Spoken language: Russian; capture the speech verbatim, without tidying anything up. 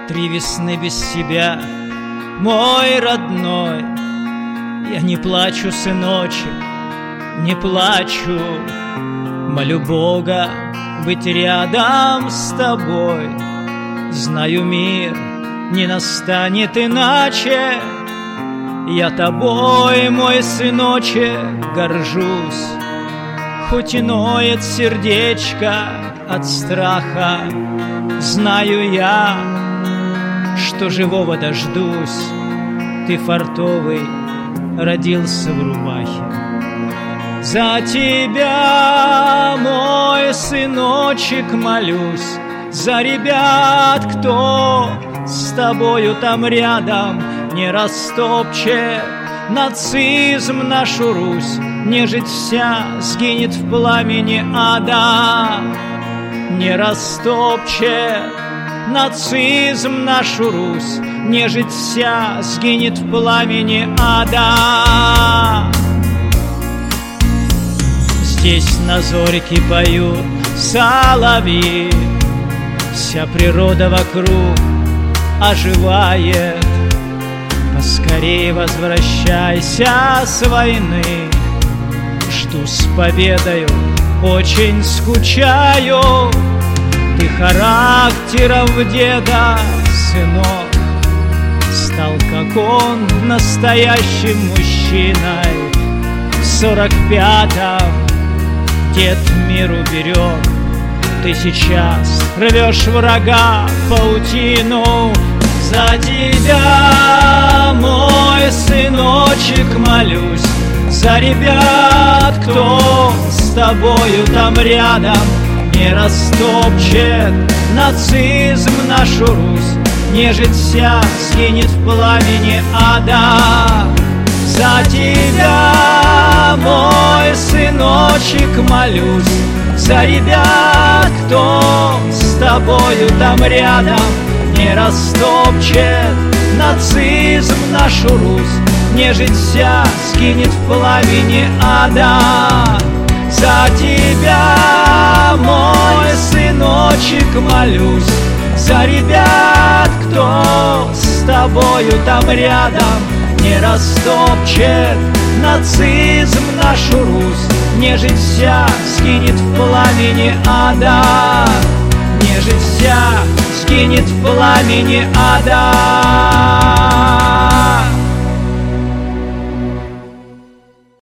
Три весны без тебя, мой родной. Я не плачу, сыночек, не плачу. Молю Бога быть рядом с тобой. Знаю, мир не настанет иначе. Я тобой, мой сыночек, горжусь. Хоть и ноет сердечко от страха, знаю я, что живого дождусь. Ты фартовый, родился в рубахе. За тебя, мой сыночек, молюсь. За ребят, кто с тобою там рядом, не растопчет нацизм нашу Русь. Нежить вся сгинет в пламени ада. Не растопчет нацизм нашу Русь. Нежить вся сгинет в пламени ада. Здесь на зорьке поют соловьи, вся природа вокруг оживает. Поскорей возвращайся с войны. Жду с победою, очень скучаю. Ты характером в деда, сынок, стал, как он, настоящим мужчиной. В сорок пятом дед мир уберег. Ты сейчас рвешь врага паутину. За тебя, мой сыночек, молюсь. За ребят, кто с тобою там рядом, не растопчет нацизм нашу Русь. Нежить вся сгинет в пламени ада. За тебя, мой сыночек, молюсь. За ребят, кто с тобою там рядом, не растопчет нацизм нашу Русь. Нежить вся сгинет в пламени ада. За тебя, мой сыночек, молюсь. За ребят, кто с тобою там рядом, не растопчет нацизм нашу Русь. Нежить вся сгинет в пламени ада. Нежить вся сгинет в пламени ада.